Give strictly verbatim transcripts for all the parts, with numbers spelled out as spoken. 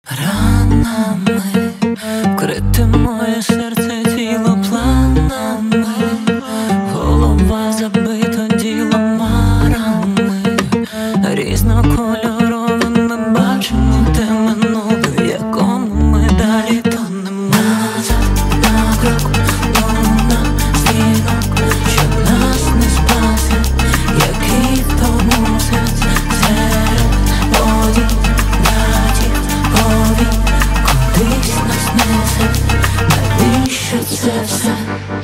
Ранами вкрите моє серце тіло планами, голова забита діломарами різнокольоровими, бачимо те минуле, в якому ми далі тонемо. Назад на крок, луна, стінок, що нас не спасе, який в тому місяць серед подій, братів, повій, кудись нас несе. Навіщо це все?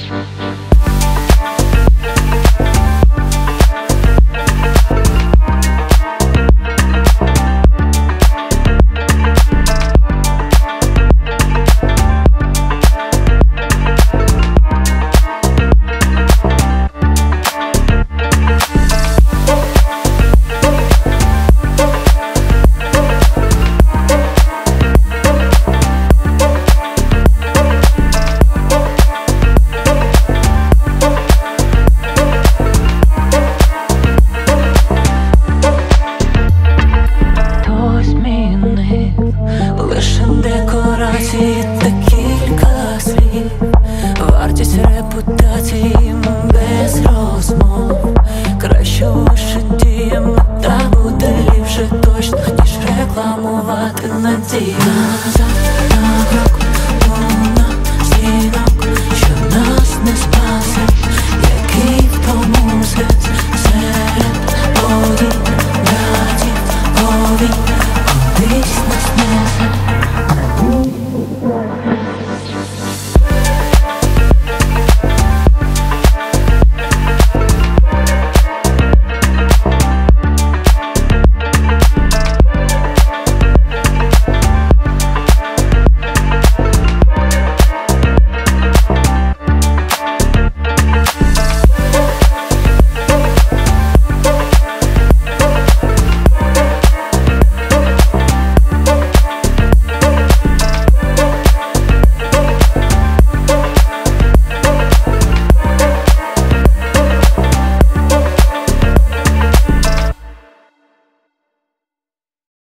Лише декорації та кілька слів, вартість репутації без розмов. Краще лише діями, та буде ліпше точно, ніж рекламувати надію. Назад